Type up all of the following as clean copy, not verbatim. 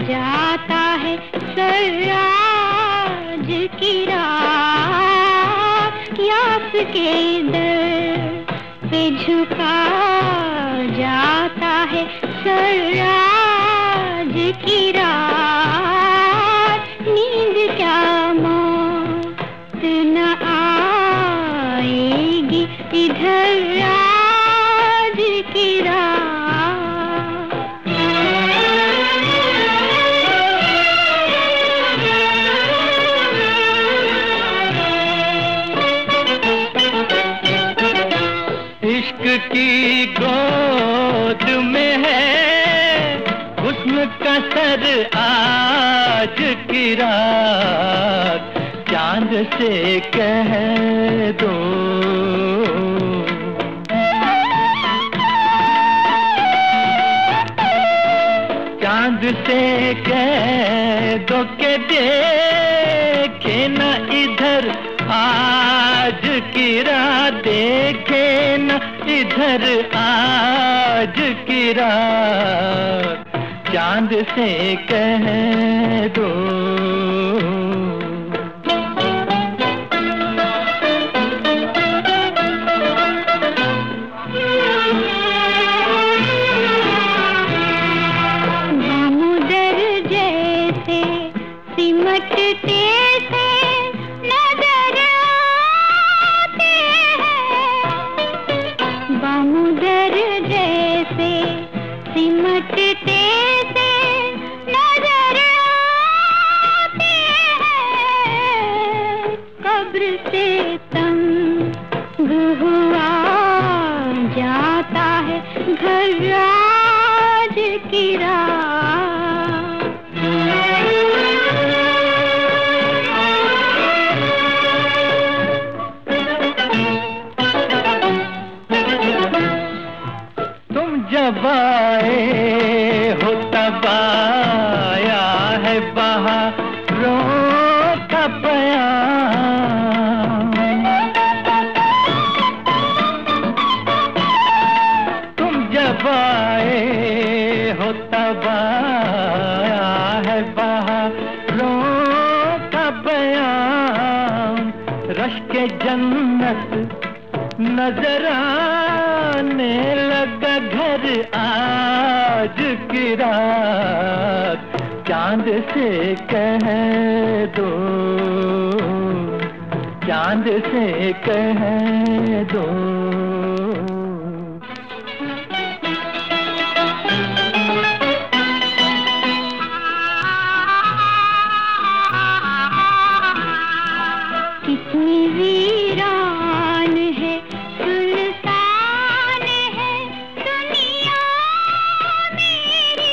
जाता है सराज की रात, यास के दर पे झुका जाता है सराज की रात। नींद क्या मौत न आएगी इधर राज की रात। इश्क की गोद में है हुस्न का सर आज की रात, चांद से कह दो चांद से कह दो के देखे न इधर आज की रात, देखे न इधर आज की रात, चांद से कह दो। दामोदर जैसे सिमटते से नजर आते हैं, दामोदर जैसे सिमटते से नजर आते हैं। कब्र से तंग हुआ जाता है घर राज की रात। तुम जब आए हो तब आया है बहारों का बयान, तुम जब आए हो तब आया है बहारों का बयान। रश्के जन्नत नजर आने लगा घर आज की रात, चांद से कह दो, चांद से कह दो। कितनी वीरान है सुनसान है दुनिया मेरी,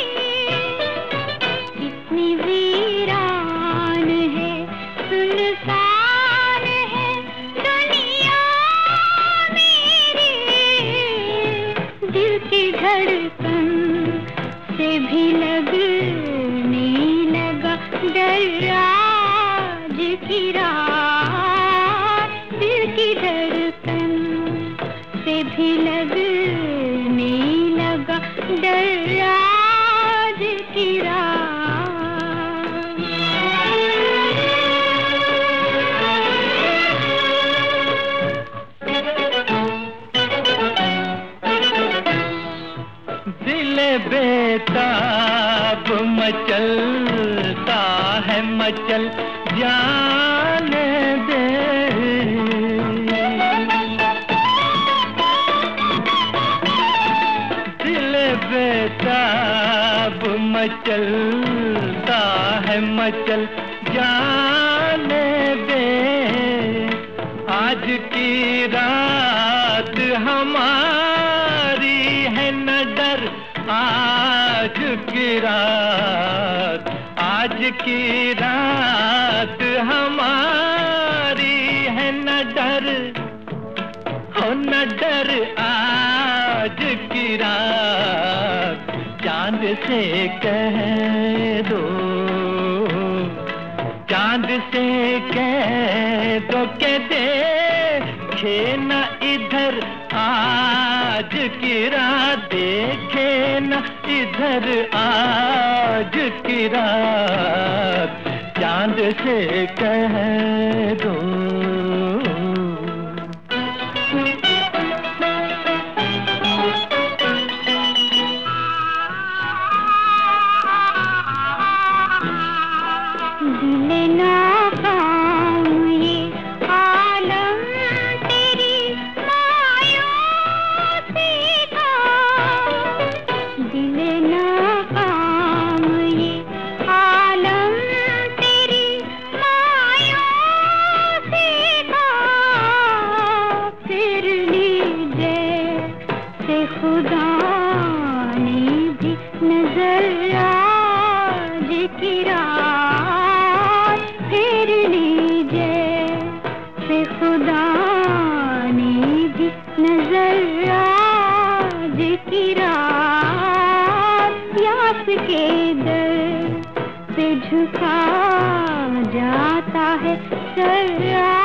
कितनी वीरान है सुनसान है दुनिया मेरी। दिल की धड़कन से भी लगने लगा डर राज की रात, दिल की धड़कन से भी लगने लगा डर राज की रात। दिल बेताब मचलता है मचल जाने दे, दिल बेताब मचलता है मचल जाने दे। आज की रात हमारी है न डर आज की रात, आज की रात हमारी है न डर, हो न डर आज की रात, चांद से कह दो, चांद से कह दो के देखे न इधर आज की रात, देखे न इधर आज की रात चांद से कह दो। दिल नाकाम ये आलम तेरी मायूसी का, दिल नाकाम ये आलम तेरी मायूसी का। फिर लीजिए से खुदा ने भी नजर आज की रात, फिर लीजिए से खुदा ने भी नजर आज की रात। यास के दर पे झुका जाता है सर।